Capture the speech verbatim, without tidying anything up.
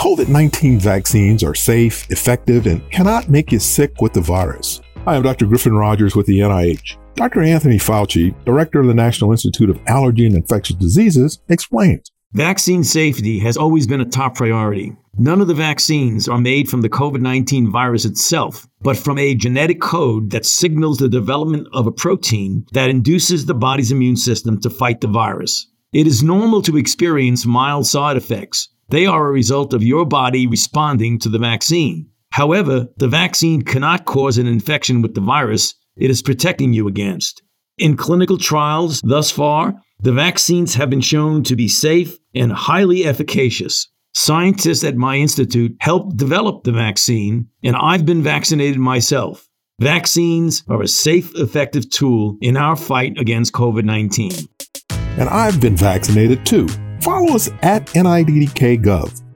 COVID nineteen vaccines are safe, effective, and cannot make you sick with the virus. I am Doctor Griffin Rogers with the N I H. Doctor Anthony Fauci, director of the National Institute of Allergy and Infectious Diseases, explains. Vaccine safety has always been a top priority. None of the vaccines are made from the COVID nineteen virus itself, but from a genetic code that signals the development of a protein that induces the body's immune system to fight the virus. It is normal to experience mild side effects. They are a result of your body responding to the vaccine. However, the vaccine cannot cause an infection with the virus it is protecting you against. In clinical trials thus far, the vaccines have been shown to be safe and highly efficacious. Scientists at my institute helped develop the vaccine, and I've been vaccinated myself. Vaccines are a safe, effective tool in our fight against COVID nineteen. And I've been vaccinated too. Follow us at N I D D K Gov.